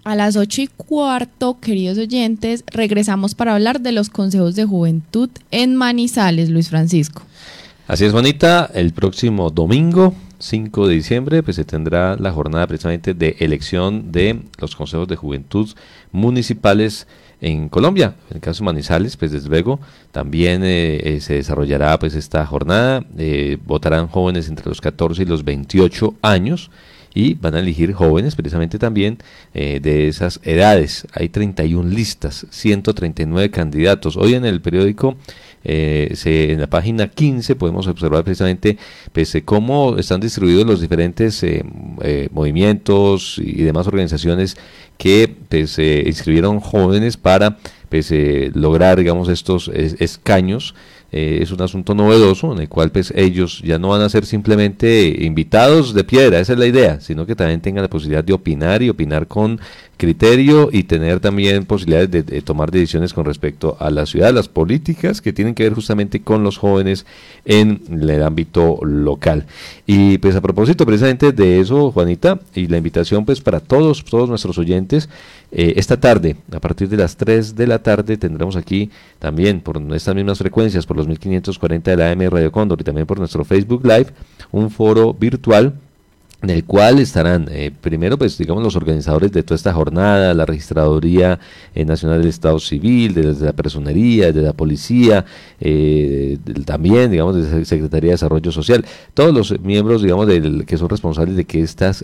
A las 8:15, queridos oyentes, regresamos para hablar de los consejos de juventud en Manizales, Luis Francisco. Así es, Juanita, el próximo domingo 5 de diciembre pues se tendrá la jornada precisamente de elección de los consejos de juventud municipales en Colombia. En el caso de Manizales, pues desde luego también se desarrollará pues esta jornada, votarán jóvenes entre los 14 y los 28 años y van a elegir jóvenes precisamente también de esas edades. Hay 31 listas, 139 candidatos. Hoy en el periódico, en la página 15 podemos observar precisamente pues, cómo están distribuidos los diferentes movimientos y demás organizaciones que pues, inscribieron jóvenes para pues, lograr, digamos, estos escaños. Es un asunto novedoso en el cual pues ellos ya no van a ser simplemente invitados de piedra, esa es la idea, sino que también tengan la posibilidad de opinar y opinar con criterio y tener también posibilidades de tomar decisiones con respecto a la ciudad, las políticas que tienen que ver justamente con los jóvenes en el ámbito local. Y pues a propósito precisamente de eso, Juanita, y la invitación pues para todos nuestros oyentes, esta tarde, a partir de las 3 de la tarde, tendremos aquí también por estas mismas frecuencias, por los 1540 de la AM Radio Cóndor y también por nuestro Facebook Live, un foro virtual en el cual estarán primero pues digamos los organizadores de toda esta jornada, la Registraduría Nacional del Estado Civil, desde la Personería, de la Policía, también digamos de la Secretaría de Desarrollo Social, todos los miembros digamos que son responsables de que estas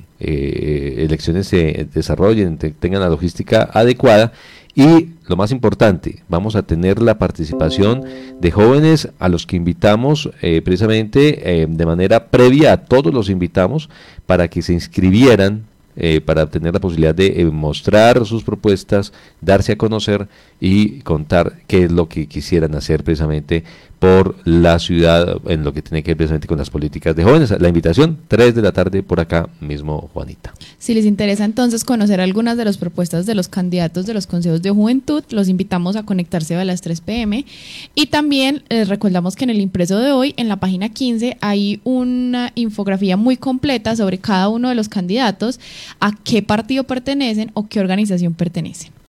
elecciones se desarrollen, tengan la logística adecuada. Y lo más importante, vamos a tener la participación de jóvenes a los que invitamos precisamente de manera previa, a todos los invitamos para que se inscribieran para tener la posibilidad de mostrar sus propuestas, darse a conocer y contar qué es lo que quisieran hacer precisamente por la ciudad en lo que tiene que ver precisamente con las políticas de jóvenes. La invitación, 3 de la tarde por acá mismo, Juanita. Si les interesa entonces conocer algunas de las propuestas de los candidatos de los consejos de juventud, los invitamos a conectarse a las 3 p.m. Y también les recordamos que en el impreso de hoy, en la página 15, hay una infografía muy completa sobre cada uno de los candidatos, a qué partido pertenecen o qué organización pertenecen.